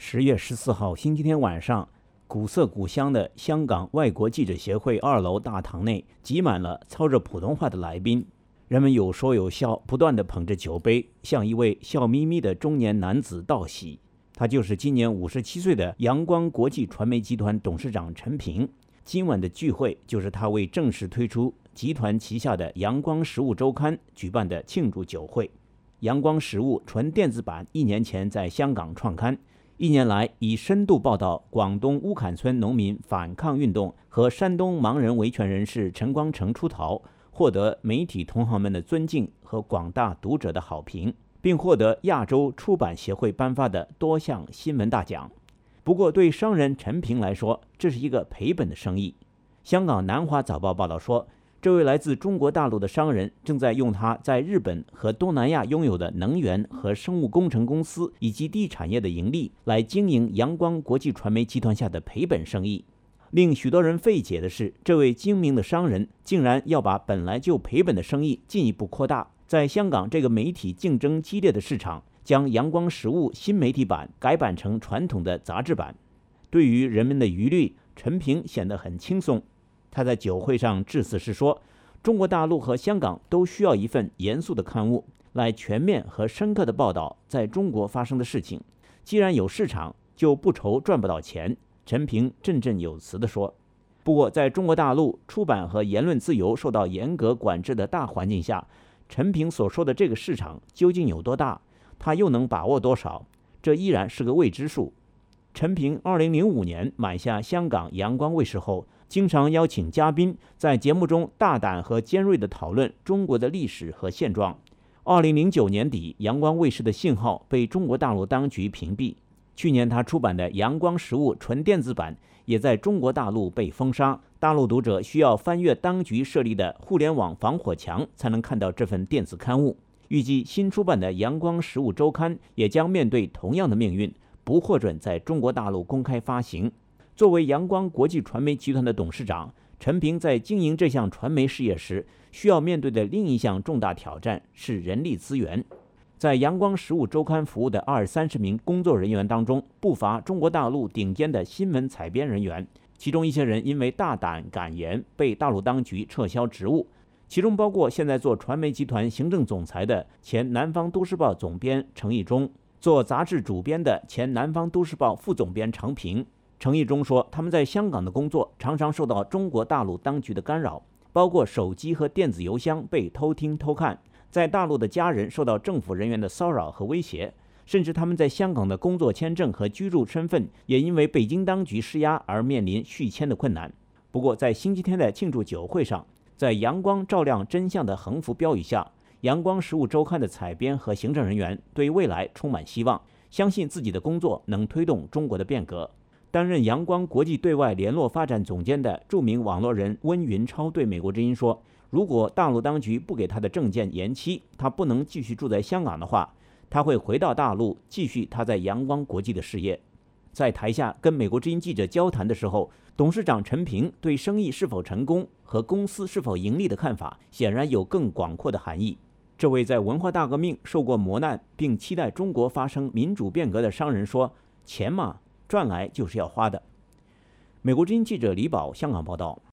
10月14号星期天晚上，古色古香的香港外国记者协会2楼大堂内挤满了操着普通话的来宾，人们有说有笑，不断地捧着酒杯，向一位笑眯眯的中年男子道喜。他就是今年57岁的阳光国际传媒集团董事长陈平。今晚的聚会就是他为正式推出集团旗下的阳光实务周刊举办的庆祝酒会。阳光实务纯电子版1年前在香港创刊，1年来以深度报道广东乌坎村农民反抗运动和山东盲人维权人士陈光诚出逃，获得媒体同行们的尊敬和广大读者的好评，并获得亚洲出版协会颁发的多项新闻大奖。不过对商人陈平来说，这是一个赔本的生意。香港南华早报报道说，这位来自中国大陆的商人正在用他在日本和东南亚拥有的能源和生物工程公司以及地产业的盈利来经营阳光国际传媒集团下的赔本生意。令许多人费解的是，这位精明的商人竟然要把本来就赔本的生意进一步扩大，在香港这个媒体竞争激烈的市场，将阳光实务新媒体版改版成传统的杂志版。对于人们的疑虑，陈平显得很轻松。他在酒会上致辞时说，中国大陆和香港都需要一份严肃的刊物，来全面和深刻地报道在中国发生的事情。既然有市场，就不愁赚不到钱。陈平振振有词地说。不过在中国大陆出版和言论自由受到严格管制的大环境下，陈平所说的这个市场究竟有多大，他又能把握多少，这依然是个未知数。陈平2005年买下香港阳光卫视后，经常邀请嘉宾在节目中大胆和尖锐地讨论中国的历史和现状。2009年底，阳光卫视的信号被中国大陆当局屏蔽。去年他出版的阳光实务纯电子版也在中国大陆被封杀，大陆读者需要翻越当局设立的互联网防火墙才能看到这份电子刊物。预计新出版的阳光实务周刊也将面对同样的命运，不获准在中国大陆公开发行。作为阳光国际传媒集团的董事长，陈平在经营这项传媒事业时，需要面对的另一项重大挑战是人力资源。在阳光实务周刊服务的20-30名工作人员当中，不乏中国大陆顶尖的新闻采编人员，其中一些人因为大胆敢言被大陆当局撤销职务，其中包括现在做传媒集团行政总裁的前南方都市报总编程毅忠，做杂志主编的前南方都市报副总编程平。程毅忠说，他们在香港的工作常常受到中国大陆当局的干扰，包括手机和电子邮箱被偷听偷看，在大陆的家人受到政府人员的骚扰和威胁，甚至他们在香港的工作签证和居住身份也因为北京当局施压而面临续签的困难。不过在星期天的庆祝酒会上，在阳光照亮真相的横幅标语下，阳光实务周刊的采编和行政人员对未来充满希望，相信自己的工作能推动中国的变革。担任阳光国际对外联络发展总监的著名网络人温云超对美国之音说，如果大陆当局不给他的证件延期，他不能继续住在香港的话，他会回到大陆继续他在阳光国际的事业。在台下跟美国之音记者交谈的时候，董事长陈平对生意是否成功和公司是否盈利的看法显然有更广阔的含义。这位在文化大革命受过磨难并期待中国发生民主变革的商人说，钱嘛，赚来就是要花的。美国之音记者李宝香港报道。